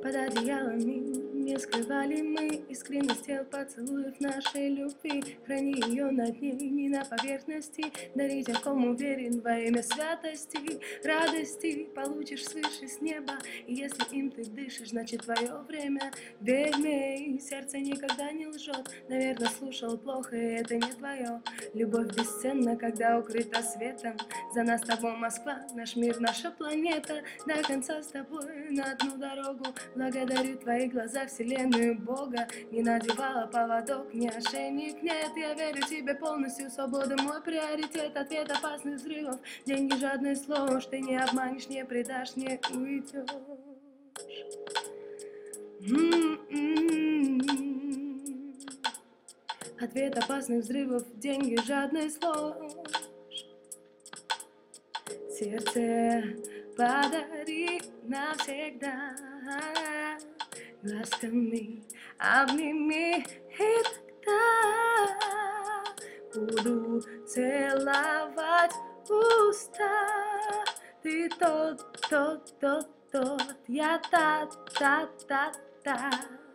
Под одеялами не скрывали мы искренность тел поцелуев нашей любви. Храни ее на дне, не на поверхности. Дари тем, ком уверен во имя святости. Радости получишь свыше с неба. И если им ты дышишь, значит твое время. Верь мне, сердце никогда не лжет. Наверное, слушал плохо, и это не твое. Любовь бесценна, когда укрыта светом. За нас с тобой Москва, наш мир, наша планета. До конца с тобой на одну дорогу. Благодарю твои глаза, вселенную Бога. Не надевала поводок, ни ошейник, нет. Я верю тебе полностью, свобода мой приоритет. Ответ опасных взрывов, деньги, жадность, ложь. Ты не обманешь, не предашь, не уйдешь. Ответ опасных взрывов, деньги, жадность, ложь. Сердце подари навсегда, глазками обними, и тогда буду целовать уста. Ты тот, я та.